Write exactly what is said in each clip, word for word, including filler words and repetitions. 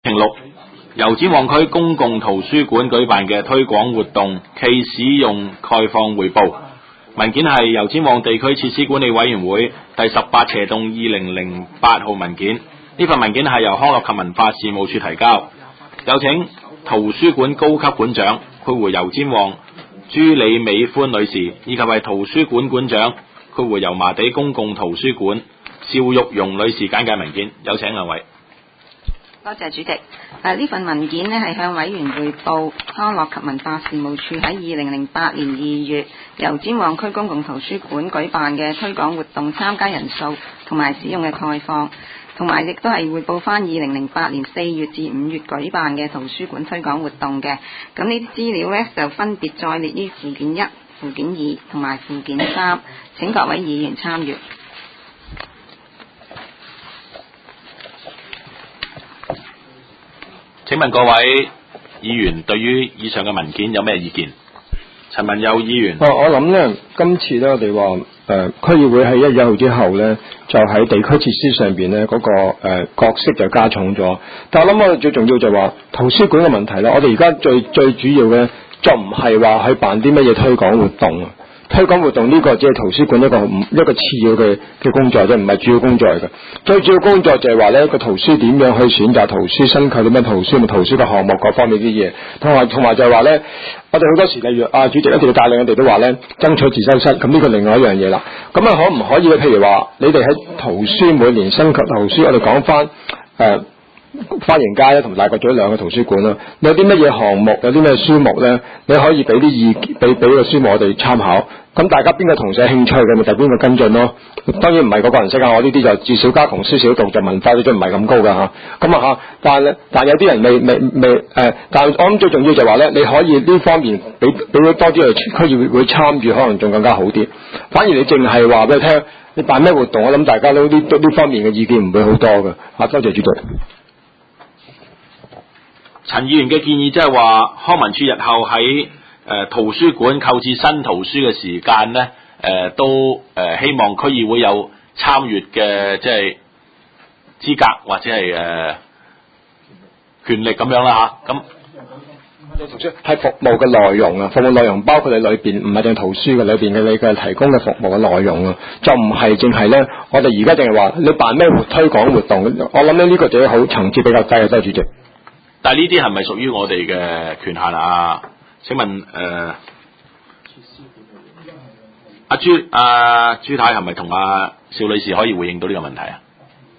六，油尖旺區公共圖書館舉辦嘅推廣活動暨使用概況匯報。文件係油尖旺地區設施管理委員會第十八斜棟二零零八號文件。呢份文件係由康樂及文化事務處提交。有請圖書館高級館長括弧油尖旺朱李美歡女士，以及係圖書館館長括弧油麻地公共圖書館邵玉蓉女士簡介文件。有請兩位。 多謝主席。誒、啊、呢份文件呢係向委員匯報康樂及文化事務處喺二零零八年二月油尖旺區公共圖書館舉辦嘅推廣活動參加人數同埋使用嘅概況，同埋亦都係匯報翻二零零八年四月至五月舉辦嘅圖書館推廣活動嘅。咁呢啲資料呢，就分別載列於附件一、附件二同埋附件三，請各位議員參閱。 請問各位議員對於以上嘅文件有咩意見？陳文佑議員。 我我諗咧，今次咧我哋話誒區議會喺一月一號之後咧，就喺地區設施上邊咧嗰個誒、呃、角色就加重咗。但係我諗我哋最重要就話圖書館嘅問題啦。我哋而家最最主要嘅就唔係話去辦啲乜嘢推廣活動啊。推廣活動呢個只係圖書館一個一個次要嘅嘅工作啫，唔係主要工作嚟嘅。最主要工作就係話咧個圖書點樣去選擇圖書、新購啲咩圖書、咪圖書嘅項目各方面啲嘢，同埋同埋就係話咧，我哋好多時例如啊主席一定要帶領我哋都話咧爭取自修室，咁呢個另外一樣嘢啦。咁啊可唔可以咧？譬如話你哋喺圖書每年新購圖書，我哋講翻誒花園街咧同大角咀兩個圖書館啦，你有啲乜嘢項目，有啲咩書目咧，你可以俾啲意見，俾俾個書目我哋參考。咁大家邊個同事有興趣嘅，咪就邊個跟進咯。當然唔係個個人識啊，我呢啲就至少家窮書少讀，就文化水準唔係咁高噶嚇。咁啊嚇，但係咧，但係有啲人未未未誒、呃，但係我諗最重要就係話咧，你可以呢方面俾俾多啲去區議會參與，可能仲更加好啲。反而你淨係話俾佢聽，你辦咩活動，我諗大家都呢呢方面嘅意見唔會好多嘅。嚇，多謝主席。 陳議員嘅建議即係話，康文署日後喺誒、呃、圖書館購置新圖書嘅時間咧，誒、呃、都誒、呃、希望區議會有參與嘅即係資格或者係誒、呃、權力咁樣啦嚇。咁圖書係服務嘅內容啊，服務內容包括你裏邊唔係淨係圖書嘅裏邊嘅你嘅提供嘅服務嘅內容啊，就唔係淨係咧。我哋而家淨係話你辦咩活推廣活動，我諗咧呢個就係好層次比較低嘅，多謝主席。 但係呢啲係咪屬於我哋嘅權限啊？請問誒，阿、呃、朱阿、呃、朱太係咪同阿邵女士可以回應到呢個問題啊？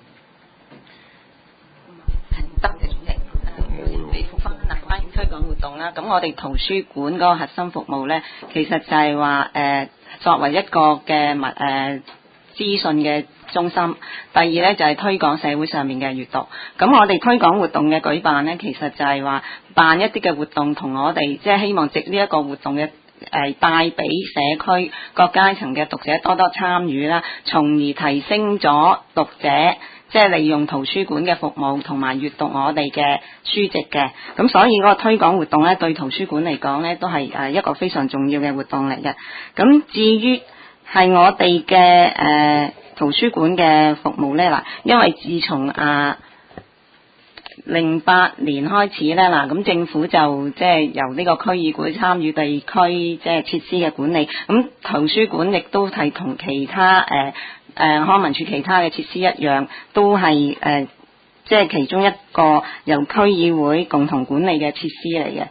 得嘅主席，你復翻嗱關於推廣活動啦。咁我哋圖書館嗰個核心服務咧，其實就係話誒作為一個嘅物誒資訊嘅中心，第二咧就係、是、推廣社會上面嘅閱讀。咁我哋推廣活動嘅舉辦咧，其實就係話辦一啲嘅活動，同我哋即係希望藉呢一個活動嘅誒帶俾社區各階層嘅讀者多多參與啦，從而提升咗讀者即係利用圖書館嘅服務同埋閱讀我哋嘅書籍嘅。咁所以嗰個推廣活動咧，對圖書館嚟講咧，都係誒一個非常重要嘅活動嚟嘅。咁至於係我哋嘅誒圖書館嘅服務咧，嗱，因為自從啊零八年開始咧，嗱，咁政府就即係由呢個區議會參與地區即係設施嘅管理，咁圖書館亦都係同其他誒誒、呃、康文署其他嘅設施一樣，都係誒即係其中一個由區議會共同管理嘅設施嚟嘅。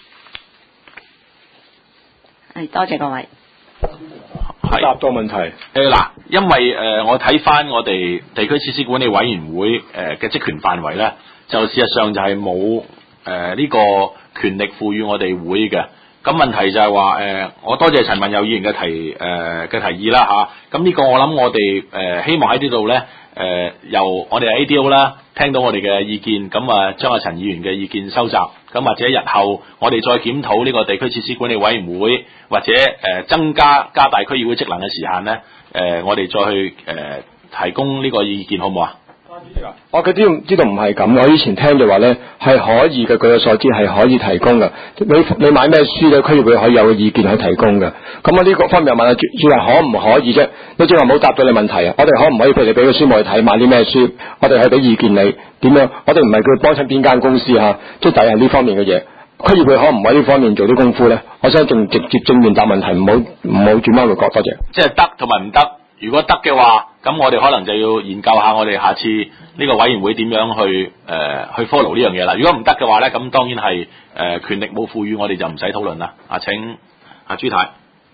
係，多謝各位。 係答到問題。誒嗱、呃，因為誒、呃、我睇翻我哋地區設施管理委員會誒嘅職權範圍咧，就事實上就係冇誒呢個權力賦予我哋會嘅。咁問題就係話誒，我多謝陳文佑議員嘅提誒嘅、呃、提議啦嚇。咁、啊、呢個我諗我哋誒、呃、希望喺呢度咧誒由我哋 A D O 啦聽到我哋嘅意見，咁啊將阿陳議員嘅意見收集，咁或者日後我哋再檢討呢個地區設施管理委員會，或者誒、呃、增加加大區議會職能嘅時限咧，誒、呃、我哋再去誒、呃、提供呢個意見好唔好啊？多我佢知道知道唔係咁，我以前聽就話咧係可以嘅，據我所知係可以提供嘅。你你買咩書咧，區議會可以有個意見去提供嘅。咁我呢個方面問下朱主任可唔可以啫？你正話冇答到你問題啊！我哋可唔可以譬如你俾個書我去睇，買啲咩書，我哋去俾意見你點樣？我哋唔係叫幫襯邊間公司嚇，即係第係呢方面嘅嘢。區議會可唔可以呢方面做啲功夫咧？我想仲直接正面答問題，唔好唔好轉彎個角。多謝。 即係得同埋唔得。如果得嘅話，咁我哋可能就要研究下我哋下次呢個委員會點樣去誒、呃、去 follow 呢樣嘢啦。如果唔得嘅話咧，咁當然係誒、呃、權力冇賦予，我哋就唔使討論啦。啊，請阿朱太。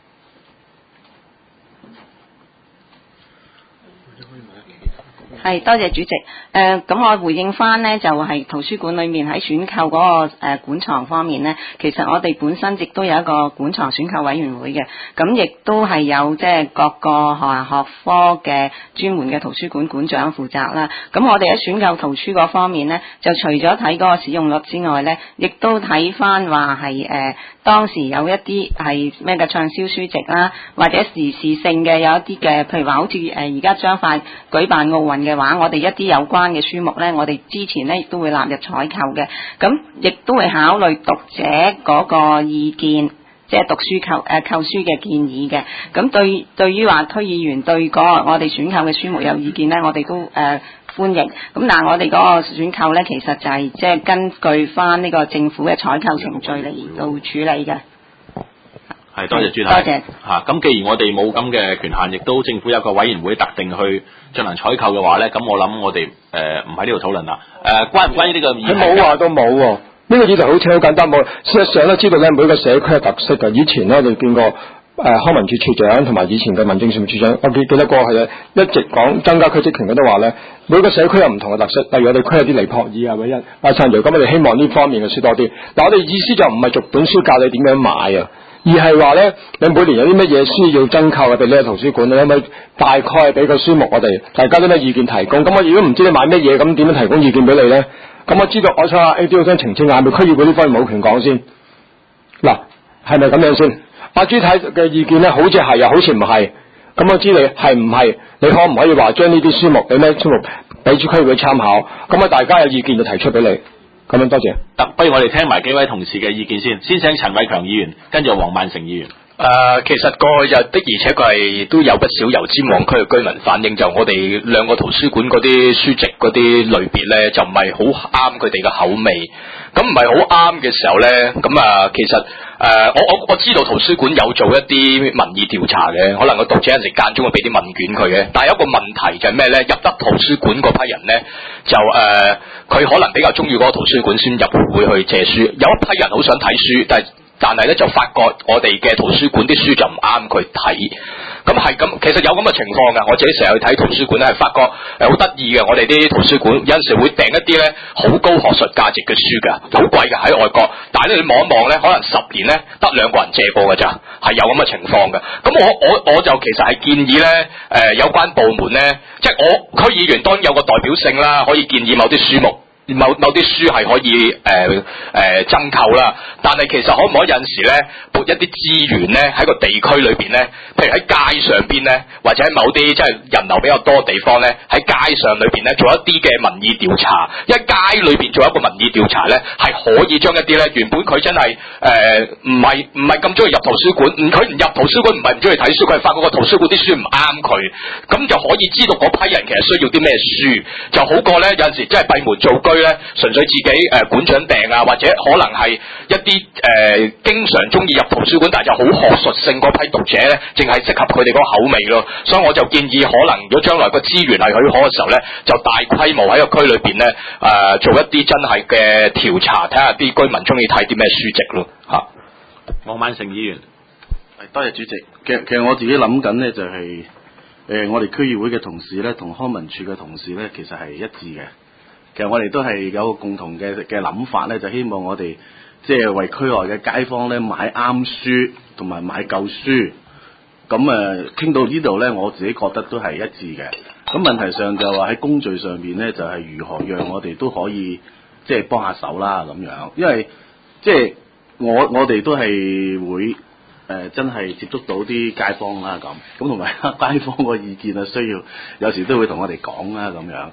係，多謝主席。誒、呃，咁我回應翻呢，就係、是、圖書館裏面喺選購嗰、那個誒、呃、館藏方面呢，其實我哋本身亦都有一個館藏選購委員會嘅，咁亦都係有即係各個學學科嘅專門嘅圖書館館長負責啦。咁我哋喺選購圖書嗰方面呢，就除咗睇嗰個使用率之外呢，亦都睇翻話係誒當時有一啲係咩嘅暢銷書籍啦，或者時事性嘅有一啲嘅，譬如話好似誒而家將快舉辦奧運嘅話，我哋一啲有關嘅書目呢，我哋之前呢亦都會納入採購嘅，咁亦都會考慮讀者嗰個意見，即係讀書購誒、呃、購書嘅建議嘅。咁對對於話區議員對嗰個我哋選購嘅書目有意見呢，我哋都誒、呃、歡迎。咁但係我哋嗰個選購呢，其實就係即係根據翻呢個政府嘅採購程序嚟到處理嘅。 係，多謝朱太。 多謝。 嚇，咁既然我哋冇咁嘅權限，亦都政府有個委員會特定去進行採購嘅話咧，咁我諗我哋誒唔喺呢度討論啦。誒、呃，關唔關於呢個議題？ 佢冇話都冇喎。呢、這個議題好似好簡單，冇。事實上咧，知道咧每個社區嘅特色嘅。以前咧，我哋見過誒、呃、康文署署長同埋以前嘅民政事務處長，我記記得過係啊，一直講增加區職權，佢都話咧每個社區有唔同嘅特色。例如我哋區有啲尼泊爾啊，或者阿陳瑤咁，我哋希望呢方面嘅書多啲。嗱，我哋意思就唔係逐本書教你點樣買啊。而係話咧，你每年有啲乜嘢書要增購嘅，俾你喺圖書館，你可唔可以大概俾個書目我哋，大家都咩意見提供？咁我如果唔知你買乜嘢，咁點樣提供意見俾你咧？咁我知道，我想阿 A D 想澄清下，係咪區議會呢方面冇權講先？嗱，係咪咁樣先？阿朱太嘅意見咧，好似係又好似唔係。咁我知你係唔係？你可唔可以話將呢啲書目，有咩書目俾住區議會參考？咁啊，大家有意見就提出俾你。咁樣多謝。 得，不如我哋聽埋幾位同事嘅意見先。先請陳偉強議員，跟住黃萬成議員。 誒、呃，其實過去就的而且確係都有不少油尖旺區嘅居民反映，就我哋兩個圖書館嗰啲書籍嗰啲類別咧，就唔係好啱佢哋嘅口味。咁唔係好啱嘅時候咧，咁啊，其實誒、呃，我我我知道圖書館有做一啲民意調查嘅，可能個讀者有時間中會俾啲問卷佢嘅。但係有一個問題就係咩咧？入得圖書館嗰批人咧，就誒，佢、呃、可能比較中意嗰個圖書館先入會去借書。有一批人好想睇書，但係。但係咧就發覺我哋嘅圖書館啲書就唔啱佢睇，咁係咁，其實有咁嘅情況㗎。我自己成日去睇圖書館咧，係發覺誒好得意嘅。我哋啲圖書館有陣時會訂一啲咧好高學術價值嘅書㗎，好貴㗎喺外國。但係咧你望一望咧，可能十年咧得兩個人借過㗎咋，係有咁嘅情況㗎。咁我我我就其實係建議咧誒、呃、有關部門咧，即係我區議員當然有個代表性啦，可以建議某啲書目。某某啲書係可以誒誒、呃呃、增購啦，但係其實可唔可以有陣時咧撥一啲資源咧喺個地區裏邊咧，譬如喺街上邊咧，或者喺某啲即係人流比較多嘅地方咧，喺街上裏邊咧做一啲嘅民意調查，因為街裏邊做一個民意調查咧，係可以將一啲咧原本佢真係誒唔係唔係咁中意入圖書館，唔佢唔入圖書館唔係唔中意睇書，佢係發覺個圖書館啲書唔啱佢，咁就可以知道嗰批人其實需要啲咩書，就好過咧有陣時真係閉門造車。咧純粹自己誒館長訂啊，或者可能係一啲誒、呃、經常中意入圖書館，但係就好學術性嗰批讀者咧，淨係適合佢哋嗰個口味咯。所以我就建議，可能如果將來個資源係許可嘅時候咧，就大規模喺個區裏邊咧誒做一啲真係嘅調查，睇下啲居民中意睇啲咩書籍咯嚇。 黃萬成議員， 係多謝主席。其實其實我自己諗緊咧，就係誒我哋區議會嘅同事咧，同康文署嘅同事咧，其實係一致嘅。其實我哋都係有個共同嘅嘅諗法咧，就希望我哋即係為區內嘅街坊咧買啱書同埋買夠書。咁誒傾到呢度咧，我自己覺得都係一致嘅。咁問題上就話喺工序上邊咧，就係、是、如何讓我哋都可以即係幫下手啦咁樣。因為即係我我哋都係會誒、呃、真係接觸到啲街坊啦咁，咁同埋街坊個意見啊，需要有時都會同我哋講啦咁樣。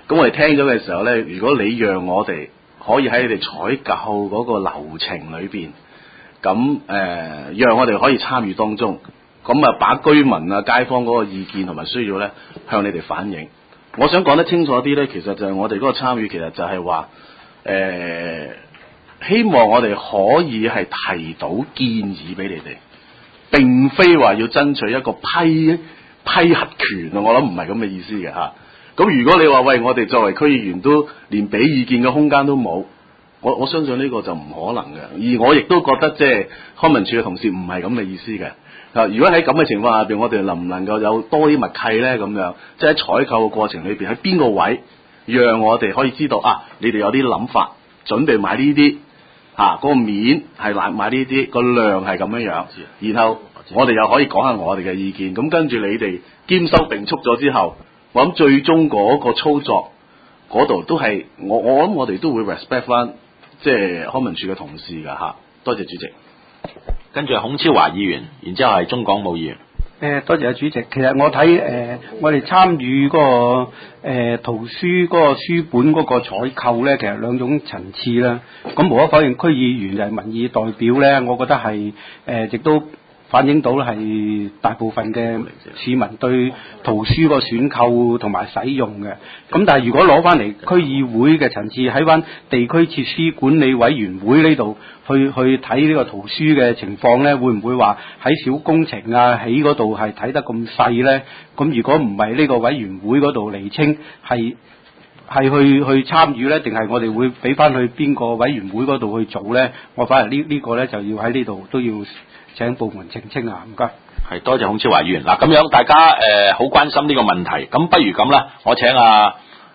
咁我哋聽咗嘅時候咧，如果你讓我哋可以喺你哋採購嗰個流程裏邊，咁誒、呃、讓我哋可以參與當中，咁啊把居民啊街坊嗰個意見同埋需要咧向你哋反映。我想講得清楚啲咧，其實就係我哋嗰個參與，其實就係話誒希望我哋可以係提到建議俾你哋，並非話要爭取一個批批核權啊！我諗唔係咁嘅意思嘅嚇。咁如果你話喂，我哋作為區議員都連俾意見嘅空間都冇，我我相信呢個就唔可能嘅。而我亦都覺得即係康文署嘅同事唔係咁嘅意思嘅。啊，如果喺咁嘅情況下邊，我哋能唔能夠有多啲默契咧？咁樣即係喺採購嘅過程裏邊，喺邊個位讓我哋可以知道啊？你哋有啲諗法，準備買呢啲嚇，嗰個面係買買呢啲，個量係咁樣樣，然後我哋又可以講下我哋嘅意見。咁跟住你哋兼收並蓄咗之後，我諗最終嗰個操作嗰度都係我我諗我哋都會 respect 翻即係康文署嘅同事㗎嚇。多謝主席。 跟住孔超華議員，然之後係鍾廣武議員。 誒，多謝主席。其實我睇誒、呃，我哋參與嗰個、呃、圖書嗰個書本嗰個採購咧，其實兩種層次啦。咁無可否認，區議員就係民意代表咧，我覺得係誒，亦都反映到係大部分嘅市民對圖書個選購同埋使用嘅。咁但係如果攞翻嚟區議會嘅層次，喺翻地區設施管理委員會呢度去去睇呢個圖書嘅情況咧，會唔會話喺小工程啊起嗰度係睇得咁細咧？咁如果唔係呢個委員會嗰度釐清係係去去參與咧，定係我哋會俾翻去邊個委員會嗰度去做咧？我反而呢呢個咧就要喺呢度都要請部門澄清啊！唔該。 係，多謝孔超華議員。嗱，咁樣大家誒好、呃、關心呢個問題，咁不如咁啦，我請啊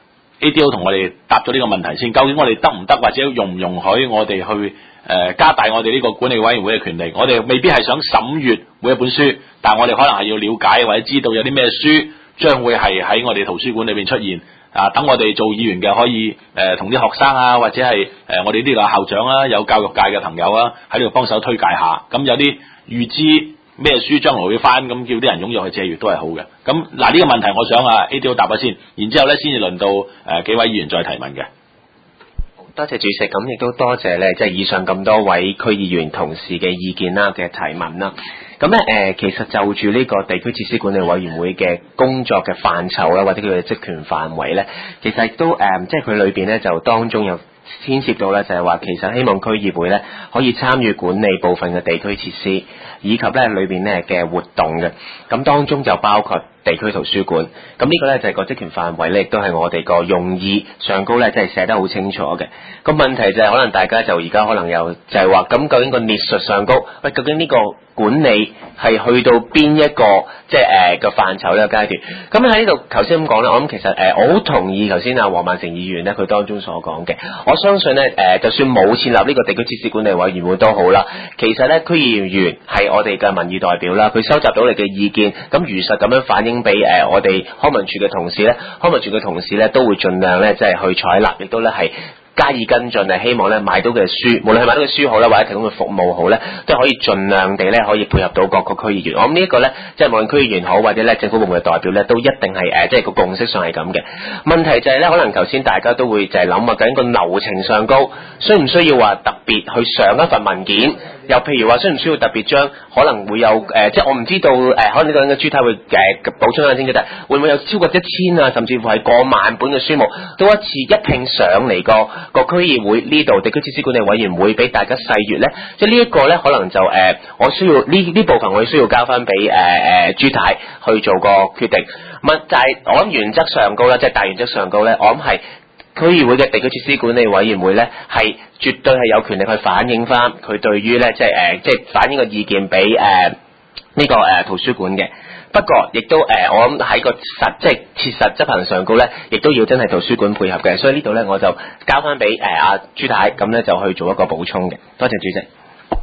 A D O 同我哋答咗呢個問題先。究竟我哋得唔得，或者容唔容許我哋去誒、呃、加大我哋呢個管理委員會嘅權力？我哋未必係想審閱每一本書，但係我哋可能係要了解或者知道有啲咩書將會係喺我哋圖書館裏邊出現。啊，等我哋做議員嘅可以誒同啲學生啊，或者係誒、呃、我哋呢個校長啊，有教育界嘅朋友啊，喺呢度幫手推介下。咁有啲預知咩書將來會翻，咁叫啲人踴躍去借閱都係好嘅。咁嗱呢個問題，我想啊 A D O 答咗先，然之後咧先至輪到誒、呃、幾位議員再提問嘅。 多謝主席，咁亦都多謝咧，即係以上咁多位區議員同事嘅意見啦、嘅提問啦。咁咧誒，其實就住呢個地區設施管理委員會嘅工作嘅範疇啦，或者佢嘅職權範圍咧，其實亦都誒、呃，即係佢裏邊咧就當中有牽涉到咧，就係話其實希望區議會咧可以參與管理部分嘅地區設施，以及咧裏邊咧嘅活動嘅。咁當中就包括地區圖書館。咁呢個咧就係個職權範圍咧，亦都係我哋個用意上高咧，即係寫得好清楚嘅。個問題就係可能大家就而家可能有就係話，咁究竟個列述上高，喂，究竟呢個管理係去到邊一個即係誒個範疇呢個階段？咁喺呢度頭先咁講咧，我諗其實誒、呃、我好同意頭先阿黃萬成議員咧佢當中所講嘅。我相信咧誒、呃，就算冇設立呢個地區設施管理委員會都好啦，其實咧區議員係我哋嘅民意代表啦，佢收集到你嘅意見，咁如實咁樣反映俾誒、呃、我哋康文署嘅同事咧，康文署嘅同事咧都會盡量咧即係去採納，亦都咧係加以跟進，係希望咧買到嘅書，無論係買到嘅書好啦，或者提供嘅服務好咧，都可以盡量地咧可以配合到各個區議員。我諗呢一個咧，即係無論區議員好，或者咧政府部門嘅代表咧，都一定係誒，即係個共識上係咁嘅。問題就係咧，可能頭先大家都會就係諗啊，究竟個流程上高，需唔需要話特別去上一份文件？又譬如話，需唔需要特別將可能會有誒、呃，即係我唔知道誒、呃，可能呢個人嘅朱太會誒、呃、補充下先嘅，但係會唔會有超過一千啊，甚至乎係過萬本嘅書目，都一次一拼上嚟個個區議會呢度地區設施管理委員會俾大家細閱咧？即係呢一個咧，可能就誒、呃，我需要呢呢部分，我需要交翻俾誒誒朱太去做個決定。咁就係我諗原則上高啦，即係大原則上高咧，我諗係。區議會嘅地區設施管理委員會咧，係絕對係有權力去反映翻佢對於咧，即係誒，即係反映個意見俾誒呢個誒、呃、圖書館嘅。不過，亦都誒、呃，我諗喺個實即係切實執行上高咧，亦都要真係圖書館配合嘅。所以呢度咧，我就交翻俾誒阿朱太，咁咧就去做一個補充嘅。多謝主席。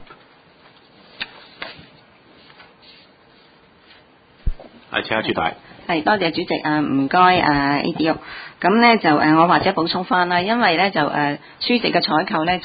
係，請阿朱太。 係，多謝主席啊，唔該啊 A D O。咁咧就誒，我或者補充翻啦，因為咧就誒、呃、書籍嘅採購咧就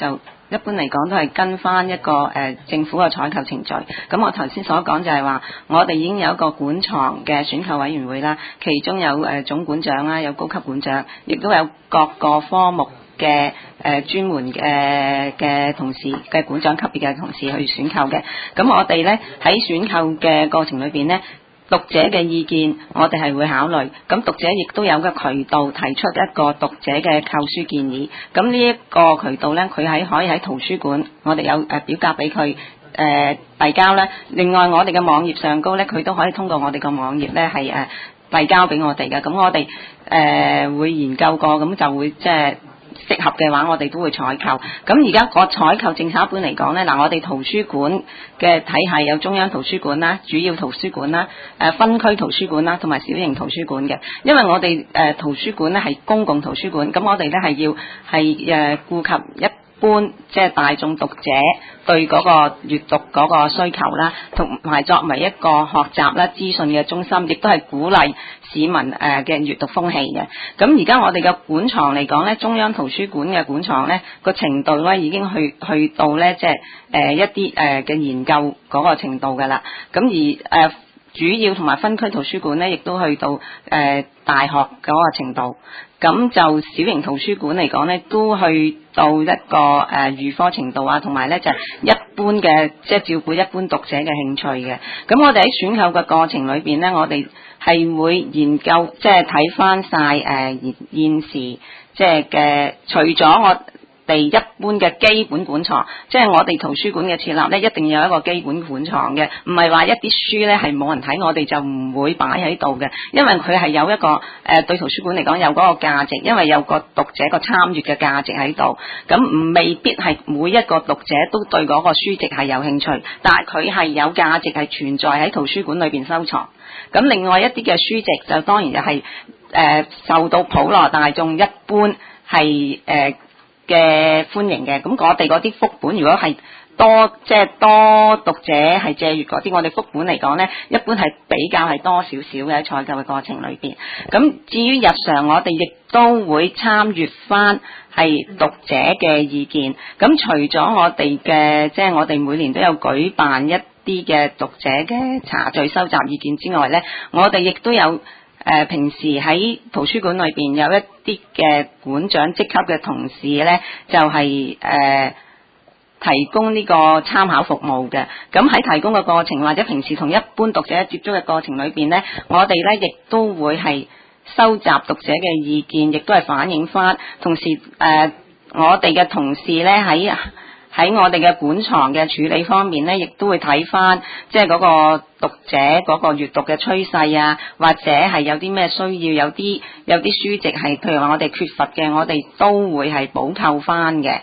一般嚟講都係跟翻一個誒、呃、政府嘅採購程序。咁我頭先所講就係話，我哋已經有一個館藏嘅選購委員會啦，其中有誒、呃、總館長啦，有高級館長，亦都有各個科目嘅誒專門嘅嘅同事嘅館長級別嘅同事去選購嘅。咁我哋咧喺選購嘅過程裏邊咧，讀者嘅意見我哋係會考慮，咁讀者亦都有個渠道提出一個讀者嘅購書建議。咁呢一個渠道咧，佢喺可以喺圖書館，我哋有誒表格俾佢誒遞交咧。另外我哋嘅網頁上高咧，佢都可以通過我哋個網頁咧係誒遞交俾我哋嘅。咁我哋誒、呃、會研究過，咁就會即係適合嘅話，我哋都會採購。咁而家個採購政策一般嚟講呢，嗱，我哋圖書館嘅體系有中央圖書館啦、主要圖書館啦、誒分區圖書館啦，同埋小型圖書館嘅。因為我哋誒圖書館呢係公共圖書館，咁我哋呢係要係誒顧及一般即係大眾讀者對嗰個閱讀嗰個需求啦，同埋作為一個學習啦、資訊嘅中心，亦都係鼓勵市民誒嘅閱讀風氣嘅。咁而家我哋嘅館藏嚟講咧，中央圖書館嘅館藏咧個程度咧已經去去到咧即係誒一啲誒嘅研究嗰個程度㗎啦。咁而誒、呃、主要同埋分區圖書館咧，亦都去到誒、呃、大學嗰個程度。咁就小型圖書館嚟講咧，都去到一個誒預科程度啊，同埋咧就係一般嘅即係照顧一般讀者嘅興趣嘅。咁我哋喺選購嘅過程裏邊咧，我哋係會研究即係睇翻晒誒現現時即係嘅，除咗我哋一般嘅基本館藏，即係我哋圖書館嘅設立咧，一定要有一個基本館藏嘅，唔係話一啲書咧係冇人睇，我哋就唔會擺喺度嘅，因為佢係有一個誒、呃、對圖書館嚟講有嗰個價值，因為有個讀者個參與嘅價值喺度，咁唔未必係每一個讀者都對嗰個書籍係有興趣，但係佢係有價值係存在喺圖書館裏邊收藏。咁另外一啲嘅書籍就當然就係、是、誒、呃、受到普羅大眾一般係誒。呃嘅歡迎嘅，咁我哋嗰啲副本如果係多即係、就是、多讀者係借閱嗰啲，我哋副本嚟講呢，一般係比較係多少少嘅喺採購嘅過程裏邊。咁至於日常我哋亦都會參閱翻係讀者嘅意見。咁除咗我哋嘅即係我哋每年都有舉辦一啲嘅讀者嘅茶敘收集意見之外呢，我哋亦都有。誒、呃、平時喺圖書館裏邊有一啲嘅館長職級嘅同事咧，就係、是、誒、呃、提供呢個參考服務嘅。咁喺提供嘅過程或者平時同一般讀者接觸嘅過程裏邊咧，我哋咧亦都會係收集讀者嘅意見，亦都係反映翻。同時誒、呃，我哋嘅同事咧喺喺我哋嘅館藏嘅處理方面咧，亦都會睇翻，即係嗰個讀者嗰個閱讀嘅趨勢啊，或者係有啲咩需要，有啲有啲書籍係譬如話我哋缺乏嘅，我哋都會係補購翻嘅。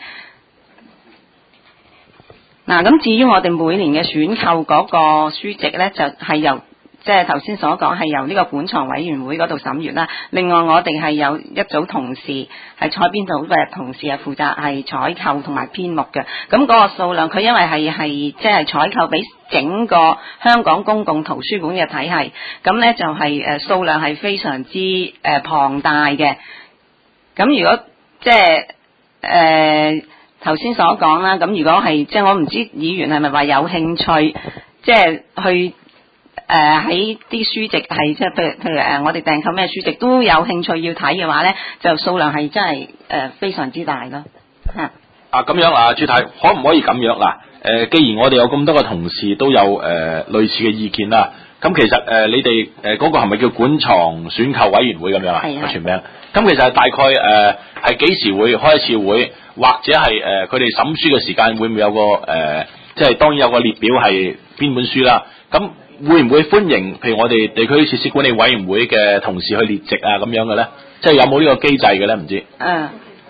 嗱，咁至於我哋每年嘅選購嗰個書籍咧，就係由即係頭先所講係由呢個館藏委員會嗰度審閱啦。另外我哋係有一組同事係採編組嘅同事係負責係採購同埋編目嘅。咁嗰個數量佢因為係係即係採購俾整個香港公共圖書館嘅體系，咁咧就係誒數量係非常之誒龐大嘅。咁如果即係誒頭先所講啦，咁如果係即係我唔知議員係咪話有興趣即係去。誒喺啲書籍係即係譬如譬如誒我哋訂購咩書籍都有興趣要睇嘅話咧，就數量係真係誒、呃、非常之大咯嚇。 啊咁樣啊，朱太可唔可以咁樣嗱？誒、呃，既然我哋有咁多個同事都有誒、呃、類似嘅意見啦，咁其實誒、呃、你哋誒嗰個係咪叫館藏選購委員會咁樣啊？係啊。個全名。咁其實大概誒係幾時會開一次會，或者係誒佢哋審書嘅時間會唔會有個誒、呃，即係當然有個列表係邊本書啦。咁會唔會歡迎譬如我哋地區設施管理委員會嘅同事去列席啊咁樣嘅咧？即係有冇呢個機制嘅咧？唔知。嗯。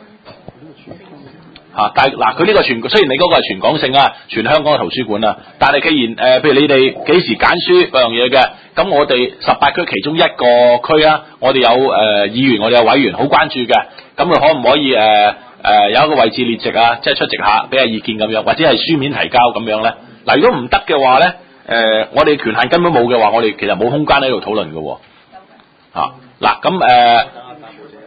嚇、啊！但係嗱，佢呢個全雖然你嗰個係全港性啊，全香港嘅圖書館啊，但係既然誒、呃，譬如你哋幾時揀書嗰樣嘢嘅，咁我哋十八區其中一個區啊，我哋有誒、呃、議員，我哋有委員好關注嘅，咁佢可唔可以誒誒、呃呃、有一個位置列席啊？即係出席下，俾下意見咁樣，或者係書面提交咁樣咧？嗱、呃，如果唔得嘅話咧？誒、呃，我哋權限根本冇嘅話，我哋其實冇空間喺度討論嘅喎。啊，嗱，咁誒，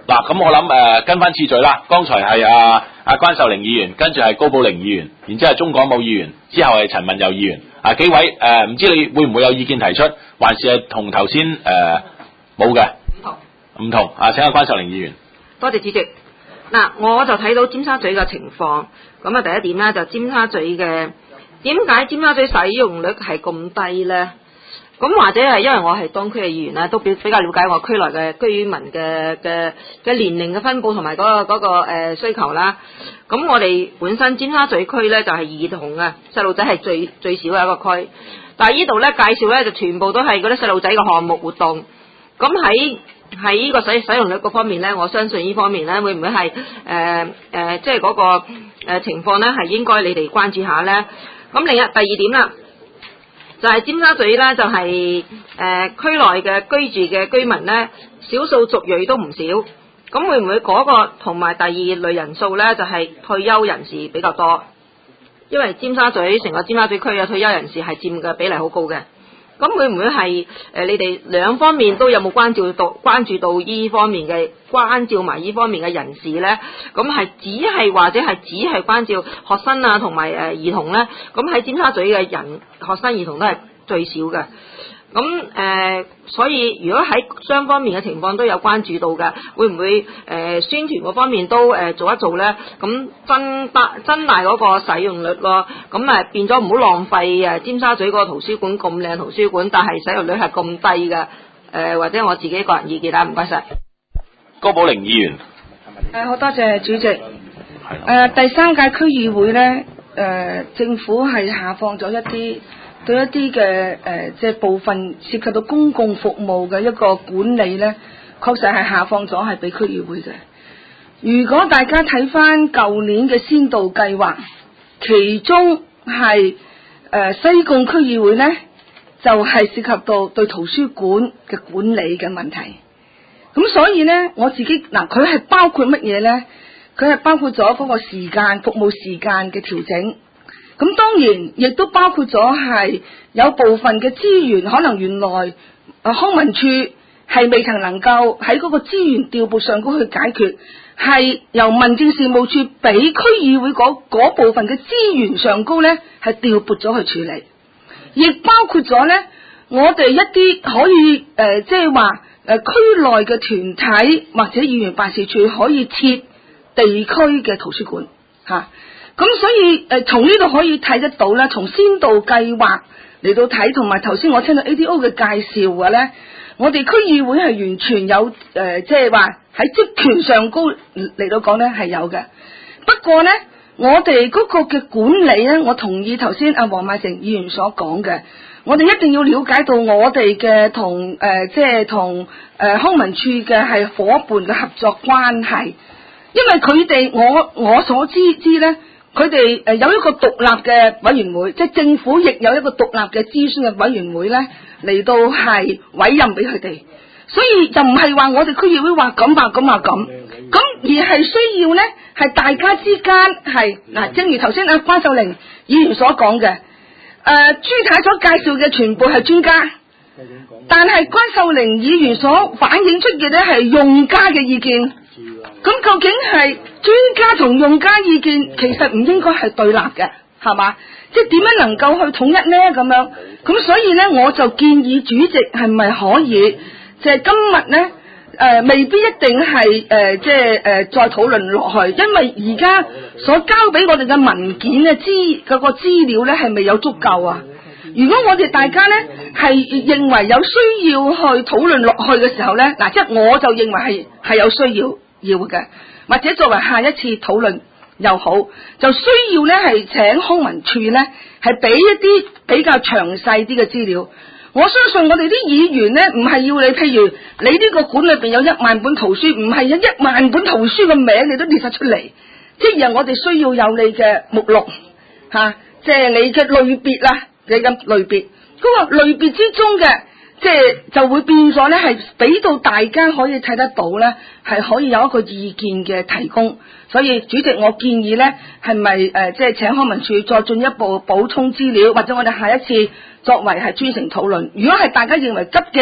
嗱，咁我諗誒、呃、跟翻次序啦。剛才係阿阿關秀玲議員，跟住係高寶玲議員，然之後係鍾廣武議員，之後係陳文佑議員。啊，幾位誒，唔、呃、知你會唔會有意見提出，還是係同頭先誒冇嘅？唔同，唔同。啊，請阿關秀玲議員。 多謝主席。嗱，我就睇到尖沙咀嘅情況。咁啊，第一點咧就尖沙咀嘅點解尖沙咀使用率係咁低咧？咁或者係因為我係當區嘅議員咧，都比比較了解我區內嘅居民嘅嘅嘅年齡嘅分佈同埋嗰個嗰、嗰個、呃、需求啦。咁我哋本身尖沙咀區咧就係、係、兒童啊，細路仔係最最少嘅一個區。但係呢度咧介紹咧就全部都係嗰啲細路仔嘅項目活動。咁喺喺呢個使使用率嗰方面咧，我相信呢方面咧會唔會係誒誒即係嗰個、呃、情況咧係應該你哋關注下咧。咁另一第二點啦。就係尖沙咀咧，就係、是、誒、呃、區內嘅居住嘅居民咧，少數族裔都唔少。咁會唔會嗰個同埋第二類人數咧，就係、是、退休人士比較多？因為尖沙咀成個尖沙咀區嘅退休人士係佔嘅比例好高嘅。咁會唔會係誒、呃、你哋兩方面都有冇關照到關注到依方面嘅關照埋依方面嘅人士咧？咁係只係或者係只係關照學生啊同埋誒兒童咧？咁喺尖沙咀嘅人學生兒童都係最少嘅。咁誒、呃，所以如果喺雙方面嘅情況都有關注到嘅，會唔會誒、呃、宣傳嗰方面都誒、呃、做一做咧？咁增大增大嗰個使用率咯，咁誒變咗唔好浪費誒尖沙咀嗰個圖書館咁靚圖書館，但係使用率係咁低嘅。誒、呃、或者我自己個人意見啦，唔該晒。 高寶玲議員。 誒好多謝主席。誒、呃、第三屆區議會咧，誒、呃、政府係下放咗一啲。對一啲嘅誒，即係部分涉及到公共服務嘅一個管理咧，確實係下放咗係俾區議會嘅。如果大家睇翻舊年嘅先導計劃，其中係誒、呃、西貢區議會咧，就係、是、涉及到對圖書館嘅管理嘅問題。咁所以咧，我自己嗱，佢、呃、係包括乜嘢咧？佢係包括咗嗰個時間服務時間嘅調整。咁當然亦都包括咗係有部分嘅資源，可能原來誒康文署係未曾能夠喺嗰個資源調撥上高去解決，係由民政事務處俾區議會嗰嗰部分嘅資源上高咧，係調撥咗去處理，亦包括咗咧我哋一啲可以誒即係話誒區內嘅團體或者議員辦事處可以設地區嘅圖書館嚇。啊咁所以誒，從呢度可以睇得到咧，從先導計劃嚟到睇，同埋頭先我聽到 A D O 嘅介紹嘅咧，我哋區議會係完全有誒，即係話喺職權上高嚟到講咧係有嘅。不過咧，我哋嗰個嘅管理咧，我同意頭先阿黃乃成議員所講嘅，我哋一定要了解到我哋嘅同誒，即係同誒康文署嘅係夥伴嘅合作關係，因為佢哋我我所知知咧。佢哋誒有一個獨立嘅委員會，即係政府亦有一個獨立嘅諮詢嘅委員會咧，嚟到係委任俾佢哋，所以就唔係話我哋區議會話咁話咁話咁，咁而係需要咧係大家之間係嗱，正如頭先阿關秀玲議員所講嘅，誒、呃、朱太所介紹嘅全部係專家，但係關秀玲議員所反映出嘅咧係用家嘅意見。咁究竟係專家同用家意見，其實唔應該係對立嘅，係嘛？即係點樣能夠去統一呢？咁樣，咁所以呢，我就建議主席係咪可以，即係今日呢，誒、呃，未必一定係誒、呃，即係誒、呃，再討論落去，因為而家所交俾我哋嘅文件嘅資嗰個資料呢，係未有足夠啊。如果我哋大家呢係認為有需要去討論落去嘅時候呢，嗱，即係我就認為係係有需要。要嘅，或者作為下一次討論又好，就需要咧係請康文署咧係俾一啲比較詳細啲嘅資料。我相信我哋啲議員咧唔係要你，譬如你呢個館裏邊有一萬本圖書，唔係有一萬本圖書嘅名你都列晒出嚟，即係我哋需要有你嘅目錄吓，即係你嘅類別啦，你嘅類別嗰個類別之中嘅。即係就會變咗咧，係俾到大家可以睇得到咧，係可以有一個意見嘅提供。所以主席，我建議咧，係咪誒即係請康文署再進一步補充資料，或者我哋下一次作為係專程討論。如果係大家認為急嘅，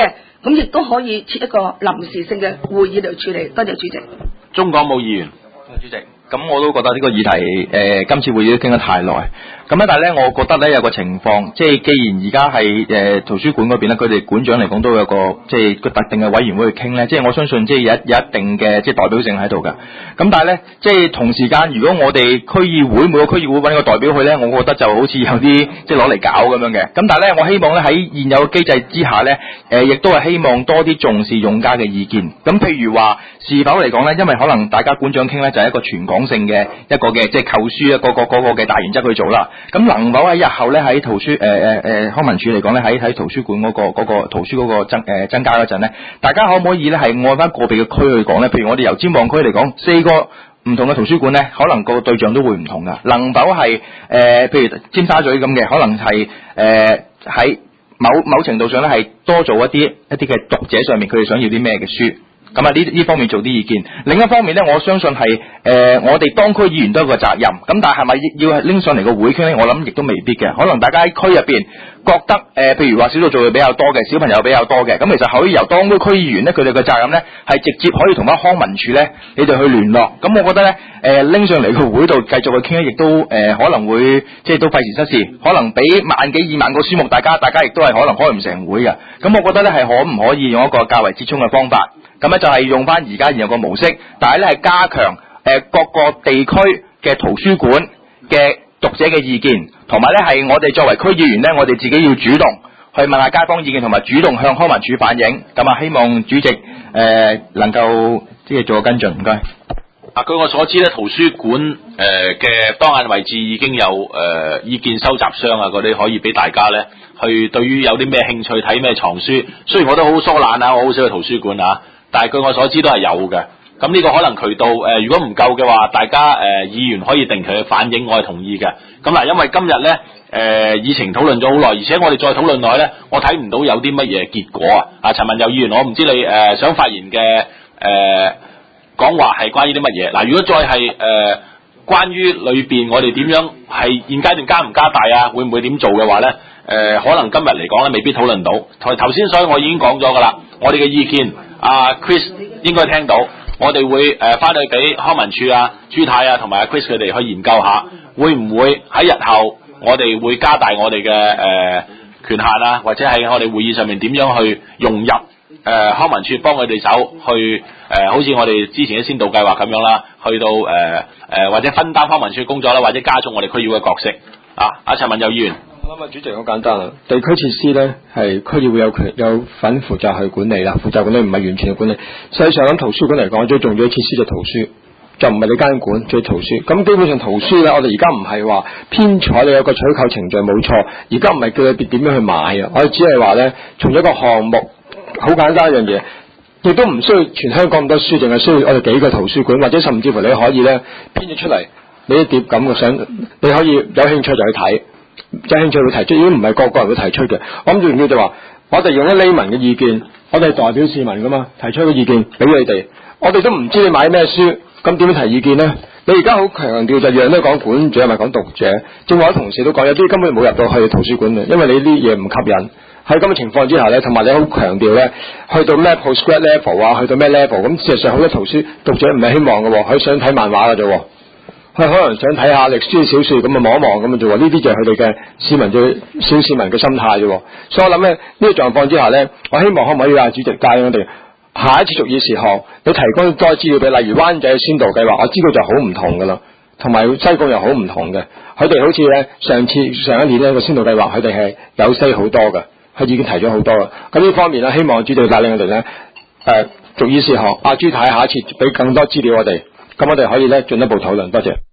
咁亦都可以設一個臨時性嘅會議嚟處理。多謝主席。 中港冇議員， 主席。咁我都覺得呢個議題誒、呃，今次會議都傾得太耐。咁咧，但係咧，我覺得咧有個情況，即係既然而家係誒圖書館嗰邊咧，佢哋館長嚟講都有個即係個特定嘅委員會去傾咧，即係我相信即係有有一定嘅即係代表性喺度嘅。咁但係咧，即係同時間，如果我哋區議會每個區議會揾個代表去咧，我覺得就好似有啲即係攞嚟搞咁樣嘅。咁但係咧，我希望咧喺現有嘅機制之下咧，誒、呃、亦都係希望多啲重視用家嘅意見。咁譬如話，是否嚟講咧，因為可能大家館長傾咧就係一個全港性嘅一個嘅即係購書一個個嗰個嘅大原則去做啦。咁能否喺日後咧喺圖書誒誒誒康文署嚟講咧喺喺圖書館嗰、嗰個、嗰個圖書嗰個增誒、呃、增加嗰陣咧，大家可唔可以咧係按翻個別嘅區去講咧？譬如我哋由尖旺區嚟講，四個唔同嘅圖書館咧，可能個對象都會唔同噶。能否係誒、呃、譬如尖沙咀咁嘅，可能係誒喺某某程度上咧係多做一啲一啲嘅讀者上面佢哋想要啲咩嘅書？咁啊，呢呢方面做啲意見。另一方面咧，我相信係誒、呃、我哋當區議員都有個責任。咁但係係咪要拎上嚟個會傾咧？我諗亦都未必嘅。可能大家喺區入邊覺得誒、呃，譬如話少數做嘅比較多嘅，小朋友比較多嘅，咁其實可以由當區區議員咧，佢哋嘅責任咧係直接可以同翻康文署咧，你哋去聯絡。咁我覺得咧誒拎上嚟個會度繼續去傾咧，亦都誒、呃、可能會即係都費時失事，可能俾萬幾二萬個書目，大家大家亦都係可能開唔成會嘅。咁我覺得咧係可唔可以用一個較為折衷嘅方法？咁咧就係用翻而家現有個模式，但係咧係加強誒、呃、各個地區嘅圖書館嘅讀者嘅意見，同埋咧係我哋作為區議員咧，我哋自己要主動去問下街坊意見，同埋主動向康文署反映。咁啊，希望主席誒、呃、能夠即係做個跟進，唔該。 啊，據我所知咧，圖書館誒嘅當眼位置已經有誒、呃、意見收集箱啊，嗰啲可以俾大家咧去對於有啲咩興趣睇咩藏書。雖然我都好疏懶啊，我好少去圖書館啊。但係據我所知都係有嘅，咁呢個可能渠道誒、呃，如果唔夠嘅話，大家誒、呃、議員可以定期去反映，我係同意嘅。咁嗱，因為今日咧誒議程討論咗好耐，而且我哋再討論落去咧，我睇唔到有啲乜嘢結果啊！啊，陳文佑議員，我唔知你誒、呃、想發言嘅誒講話係關於啲乜嘢？嗱、呃，如果再係誒、呃、關於裏邊我哋點樣係現階段加唔加大啊，會唔會點做嘅話咧？誒、呃，可能今日嚟講咧，未必討論到。頭頭先，所以我已經講咗噶啦，我哋嘅意見。阿、啊、Chris 應該聽到，我哋會誒翻、呃、去俾康文署啊、朱太啊同埋阿 Chris 佢哋去研究下，會唔會喺日後我哋會加大我哋嘅誒權限啊，或者喺我哋會議上面點樣去融入誒、呃、康文署幫佢哋手去誒、呃，好似我哋之前嘅先導計劃咁樣啦，去到誒誒、呃呃、或者分擔康文署工作啦，或者加重我哋區議會嘅角色啊。阿陳文佑議員。 咁啊，主席好簡單啦，地區設施咧係區議會有權有份負責去管理啦，負責管理唔係完全嘅管理。實際上喺圖書館嚟講，最重要嘅設施就圖書，就唔係你間館，最圖書。咁基本上圖書咧，我哋而家唔係話偏採你有個採購程序冇錯，而家唔係叫你點樣去買啊，我哋只係話咧，從一個項目好簡單一樣嘢，亦都唔需要全香港咁多書，淨係需要我哋幾個圖書館，或者甚至乎你可以咧編咗出嚟，你一碟咁嘅相，你可以有興趣就去睇。有興趣會提出，如果唔係個個人會提出嘅。我諗住要就話，我哋用一 layman 嘅意見，我哋代表市民噶嘛，提出一個意見俾你哋。我哋都唔知你買咩書，咁點樣提意見呢？你而家好強調就樣都講館長，咪講讀者。正話啲同事都講，有啲根本冇入到去圖書館嘅，因為你啲嘢唔吸引。喺咁嘅情況之下咧，同埋你好強調咧，去到咩 postgrad level 啊，去到咩 level，咁事實上好多圖書讀者唔係希望嘅，佢想睇漫畫嘅啫。佢可能想睇下歷史小說咁啊，望一望咁啊，就話呢啲就係佢哋嘅市民嘅小市民嘅心態啫。所以我諗咧，呢個狀況之下咧，我希望可唔可以啊主席介我哋下一次續議事項，你提供多資料俾，例如灣仔先導計劃，我知道就好唔同噶啦，同埋西貢又好唔同嘅。佢哋好似咧上次上一年呢個先導計劃，佢哋係有西好多嘅，佢已經提咗好多啦。咁呢方面咧，希望主席帶領我哋咧誒續議事項，阿朱太下一次俾更多資料我哋。咁我哋可以咧進一步討論，多謝。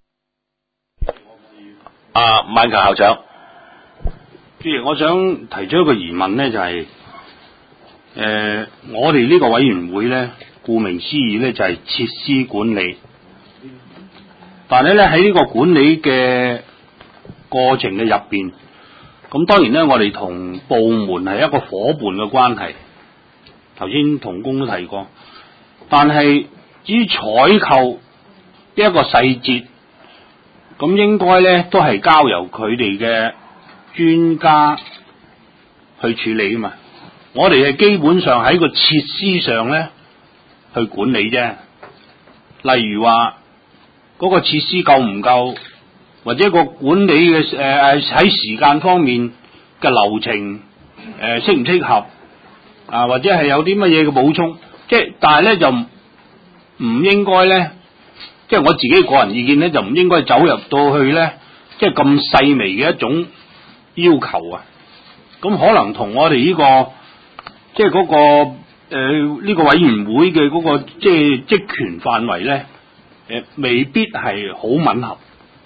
阿伍萬強校長， 主席，我想提出一個疑問咧，就係、是、誒、呃，我哋呢個委員會咧，顧名思義咧就係、是、設施管理，但係咧喺呢個管理嘅過程嘅入邊，咁當然咧，我哋同部門係一個伙伴嘅關係，頭先同工都提過，但係至於採購呢一個細節，咁應該咧都係交由佢哋嘅專家去處理啊嘛。 我哋係基本上喺個設施上咧去管理啫。例如話嗰個設施夠唔夠，或者個管理嘅誒誒喺時間方面嘅流程誒適唔適合啊，或者係有啲乜嘢嘅補充，即係但係咧就唔唔應該咧，即係我自己個人意見咧，就唔應該走入到去咧，即係咁細微嘅一種要求啊。咁可能同我哋呢個即係嗰個誒呢、呃這個委員會嘅嗰個即係職權範圍咧，誒、呃、未必係好吻合。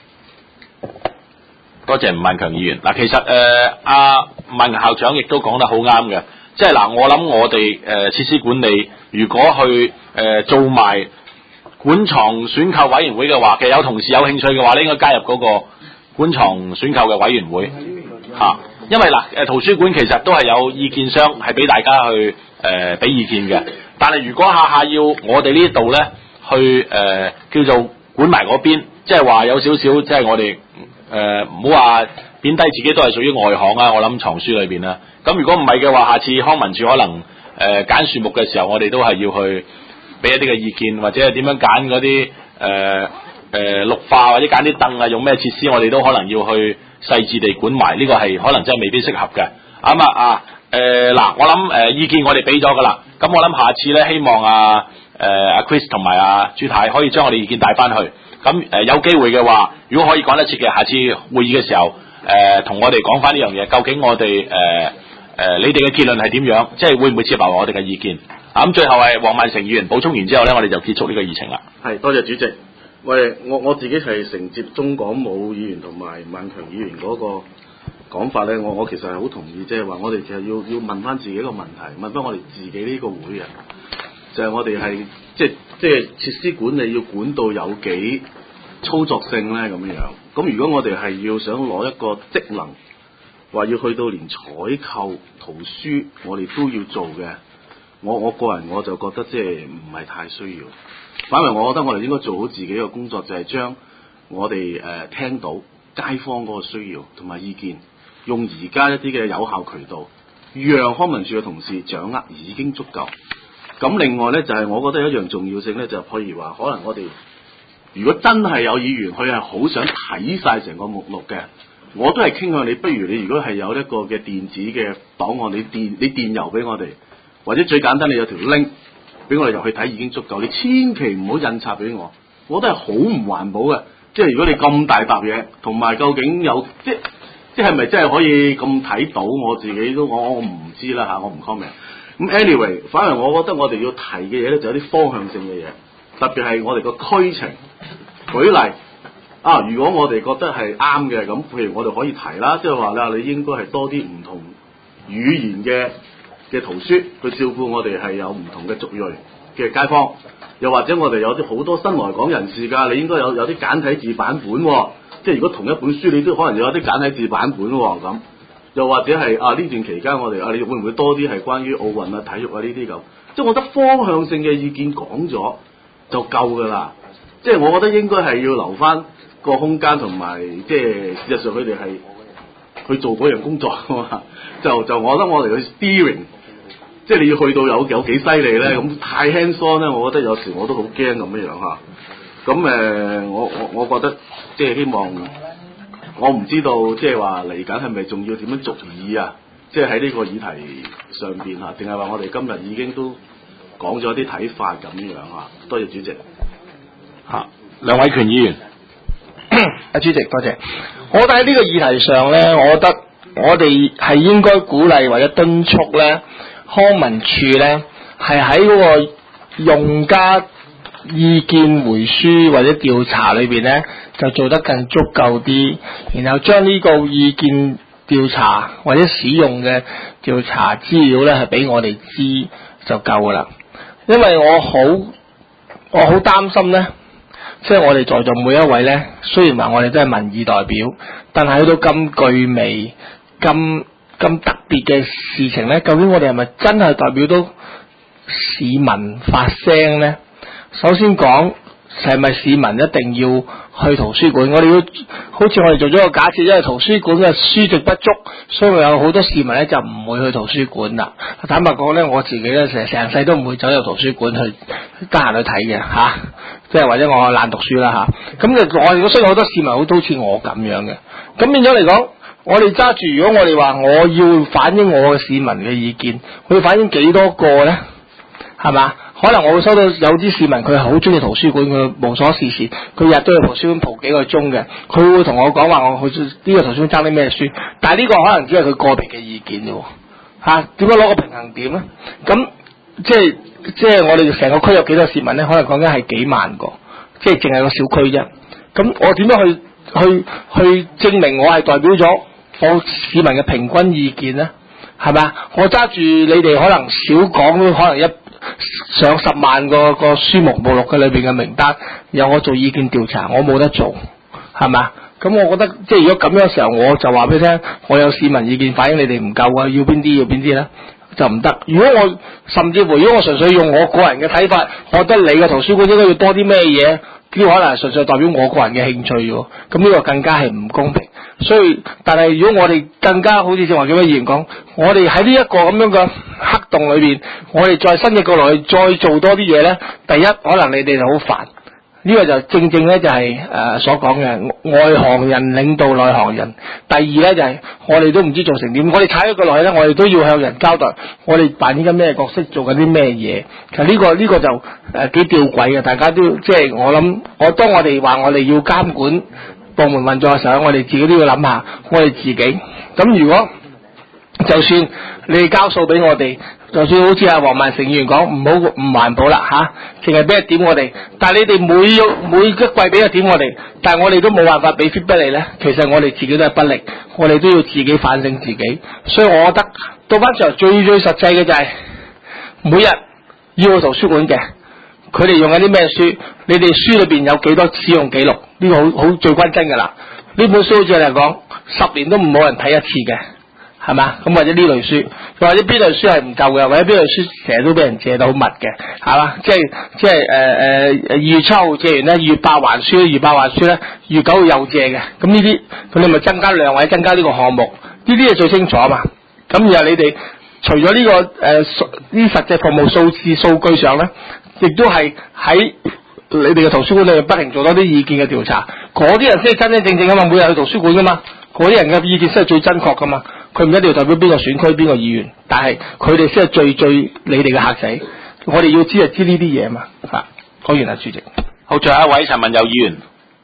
多謝吳萬強議員。嗱，其實誒阿吳萬強校長亦都講得好啱嘅，即係嗱，我諗我哋誒設施管理如果去誒、呃、做埋館藏選購委員會嘅話，其實有同事有興趣嘅話咧，應該加入嗰個館藏選購嘅委員會嚇、啊，因為嗱誒圖書館其實都係有意見箱係俾大家去誒俾、呃、意見嘅，但係如果下下要我哋呢度咧去誒、呃、叫做管埋嗰邊，即係話有少少即係我哋。誒唔好話貶低自己都係屬於外行啊！我諗藏書裏邊啦，咁如果唔係嘅話，下次康文署可能誒揀樹木嘅時候，我哋都係要去俾一啲嘅意見，或者係點樣揀嗰啲誒誒綠化或者揀啲凳啊，用咩設施，我哋都可能要去細緻地管埋。呢、這個係可能真係未必適合嘅。啱啊啊誒嗱，我諗誒、呃、意見我哋俾咗噶啦，咁我諗下次咧，希望啊誒阿 Chris 同埋阿朱太可以將我哋意見帶翻去。咁誒、呃、有機會嘅話，如果可以講得切嘅，下次會議嘅時候，誒、呃、同我哋講翻呢樣嘢，究竟我哋誒誒你哋嘅結論係點樣？即係會唔會接納我哋嘅意見？啊咁最後係黃萬成議員補充完之後咧，我哋就結束呢個議程啦。 係，多謝主席。喂，我我自己係承接鍾廣武議員同埋萬強議員嗰個講法咧，我我其實係好同意，即係話我哋其實要要問翻自己一個問題，問翻我哋自己呢個會啊，就係、是、我哋係即係即係設施管理要管到有幾操作性咧咁樣。咁如果我哋係要想攞一個職能，話要去到連採購圖書，我哋都要做嘅，我我個人我就覺得即係唔係太需要。反為我覺得我哋應該做好自己嘅工作，就係、是、將我哋誒、呃、聽到街坊嗰個需要同埋意見，用而家一啲嘅有效渠道，讓康文署嘅同事掌握已經足夠。咁另外咧就係、是、我覺得一樣重要性咧，就譬如話可能我哋如果真係有議員佢係好想睇晒成個目錄嘅，我都係傾向你，不如你如果係有一個嘅電子嘅檔案，你電你電郵俾我哋，或者最簡單你有條 link 俾我哋入去睇已經足夠，你千祈唔好印刷俾我，我覺得係好唔環保嘅。即係如果你咁大沓嘢，同埋究竟有即即係咪真係可以咁睇到？我自己都我我唔知啦嚇，我唔 comment。咁 anyway，反而我覺得我哋要提嘅嘢咧，就有啲方向性嘅嘢，特別係我哋個區情。舉例啊，如果我哋覺得係啱嘅，咁譬如我哋可以提啦，即係話啦，你應該係多啲唔同語言嘅嘅圖書去照顧我哋係有唔同嘅族裔嘅街坊，又或者我哋有啲好多新來港人士㗎，你應該有有啲簡體字版本喎，即係如果同一本書你都可能有啲簡體字版本喎咁，又或者係啊呢段期間我哋啊你會唔會多啲係關於奧運啊體育啊呢啲咁，即係我覺得方向性嘅意見講咗就夠㗎啦，即係我覺得應該係要留翻個空間同埋即係事實上佢哋係去做嗰樣工作㗎嘛，就就我覺得我哋去 steering。即係你要去到有有幾犀利咧？咁太 hands on 咧，我覺得有時我都好驚咁樣樣嚇。咁誒、呃，我我我覺得即係希望，我唔知道即係話嚟緊係咪仲要點樣續議啊？即係喺呢個議題上邊嚇，定係話我哋今日已經都講咗啲睇法咁樣嚇。多謝主席。 嚇，梁偉權議員， 阿主席多謝。我覺得喺呢個議題上咧，我覺得我哋係應該鼓勵或者敦促咧。康文署咧係喺嗰個用家意見回書或者調查裏邊咧，就做得更足夠啲，然後將呢個意見調查或者使用嘅調查資料咧係俾我哋知就夠噶啦。因為我好我好擔心咧，即係我哋在座每一位咧，雖然話我哋都係民意代表，但係去到咁巨微咁。咁特別嘅事情咧，究竟我哋係咪真係代表到市民發聲咧？首先講係咪市民一定要去圖書館。我哋要好似我哋做咗個假設，因為圖書館嘅書籍不足，所以我有好多市民咧就唔會去圖書館啦。坦白講咧，我自己咧成成世都唔會走入圖書館去得閒去睇嘅嚇，即係或者我懶讀書啦嚇。咁就我哋相信好多市民好都好似我咁樣嘅。咁變咗嚟講，我哋揸住，如果我哋話我要反映我嘅市民嘅意見，我要反映幾多個咧？係嘛？可能我會收到有啲市民佢係好中意圖書館，佢無所事事，佢日都去圖書館蒲幾個鐘嘅，佢會同我講話我去呢個圖書館爭啲咩書，但係呢個可能只係佢個別嘅意見啫喎，嚇點樣攞個平衡點咧？咁即係即係我哋成個區有幾多市民咧？可能講緊係幾萬個，即係淨係個小區啫。咁我點樣去去去證明我係代表咗我市民嘅平均意見咧？係咪啊？我揸住你哋可能少講可能一上十萬個個書目目錄嘅裏邊嘅名單，由我做意見調查，我冇得做，係咪啊？咁我覺得即係如果咁樣嘅時候，我就話俾你聽，我有市民意見反映你哋唔夠啊，要邊啲要邊啲咧，就唔得。如果我甚至乎如果我純粹用我個人嘅睇法，我覺得你嘅圖書館應該要多啲咩嘢，呢個可能係純粹代表我個人嘅興趣喎，咁呢個更加係唔公平。所以，但係如果我哋更加好似正話幾位議員講，我哋喺呢一個咁樣嘅黑洞裏邊，我哋再伸隻腳落去，再做多啲嘢咧。第一，可能你哋就好煩，呢、這個就正正咧就係、是、誒、呃、所講嘅外行人領導內行人。第二咧就係、是、我哋都唔知做成點，我哋踩一腳落去咧，我哋都要向人交代，我哋扮演緊咩角色，做緊啲咩嘢。其實呢、這個呢、這個就誒幾吊詭嘅，大家都即係我諗，我當我哋話我哋要監管部門運作嘅時候，我哋自己都要諗下，我哋自己咁如果就算你哋交數俾我哋，就算好似阿黃萬成議員講唔好唔環保啦吓，淨係俾一點我哋，但係你哋每每一季俾一點我哋，但係我哋都冇辦法俾 feedback 你咧，其實我哋自己都係不力，我哋都要自己反省自己。所以我覺得到翻上最最實際嘅就係、是、每日要去圖書館嘅，佢哋用緊啲咩書？你哋書裏邊有幾多使用記錄？呢、這個好好最均真噶啦。呢本書好似嚟講，十年都唔冇人睇一次嘅，係嘛？咁或者呢類書，或者邊類書係唔夠嘅，或者邊類書成日都俾人借到好密嘅，係嘛？即係即係誒誒誒二月七號借完咧，二月八還書，二月八還書咧，二月九號又借嘅。咁呢啲咁你咪增加量或者增加呢個項目？呢啲係最清楚啊嘛。咁然後你哋除咗呢、這個誒呢、呃、實際服務數字數據上咧，亦都係喺你哋嘅圖書館裏面不停做多啲意見嘅調查，嗰啲人先係真真正正啊嘛，每日去圖書館噶嘛，嗰啲人嘅意見先係最真確噶嘛，佢唔一定要代表邊個選區邊個議員，但係佢哋先係最最你哋嘅客仔，我哋要知就知呢啲嘢嘛嚇。講完啦，主席。 好，最後一位陳文友議員。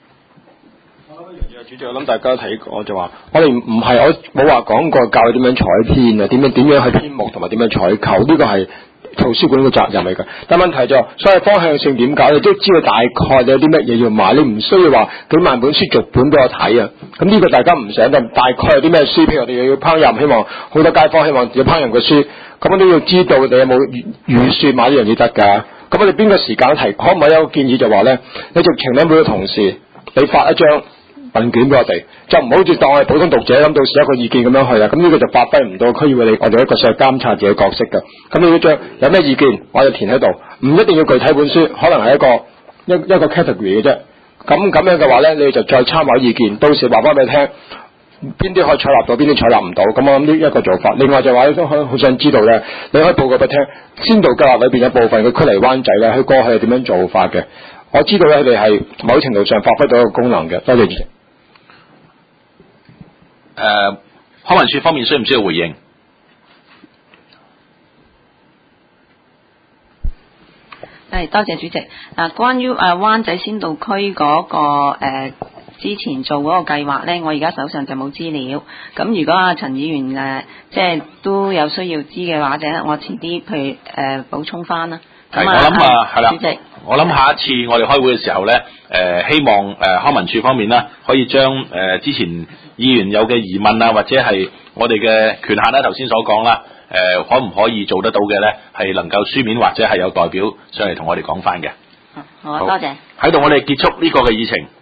主席，我諗大家睇過就話，我哋唔係我冇話講過教你點樣採編啊，點樣點樣去編目同埋點樣採購，呢個係圖書館嘅責任嚟㗎。但問題就係，所謂方向性點搞，你都知道大概有啲乜嘢要買，你唔需要話幾萬本書逐本俾我睇啊。咁呢個大家唔想嘅，大概有啲咩書，譬如我哋要烹飪，希望好多街坊希望要烹飪嘅書，咁我都要知道你有冇預算買呢樣嘢得㗎。咁我哋邊個時間提，可唔可以有個建議就話咧，你直情咧每個同事你發一張問卷俾我哋，就唔好似當我哋普通讀者咁，到時一個意見咁樣去啦。咁呢個就發揮唔到區議會你我哋一個所謂監察者嘅角色嘅。咁你要將有咩意見，我哋填喺度，唔一定要具體本書，可能係一個一一個 category 嘅啫。咁咁樣嘅話咧，你就再參考意見，到時話翻俾你聽，邊啲可以採納到，邊啲採納唔到。咁我諗呢一個做法。另外就話都好想知道咧，你可以報告俾我聽，先導計劃裏邊有部分嘅區離灣仔咧，佢過去係點樣做法嘅？我知道咧，佢哋係某程度上發揮到一個功能嘅。多謝主席。 誒、呃，康文署方面需唔需要回應？ 係，多謝主席。嗱，關於誒灣仔先導區嗰、那個誒、呃、之前做嗰個計劃咧，我而家手上就冇資料。咁如果阿陳議員誒、呃、即係都有需要知嘅話，者我遲啲譬如誒、呃、補充翻啦。 係，我諗啊，係啦。 主席， 我諗下一次我哋開會嘅時候咧，誒、呃、希望誒、呃、康文署方面啦，可以將誒、呃、之前議員有嘅疑問啊，或者係我哋嘅權限咧，頭先所講啦，誒、呃、可唔可以做得到嘅咧，係能夠書面或者係有代表上嚟同我哋講翻嘅。 好啊，多謝。 喺度我哋結束呢個嘅議程。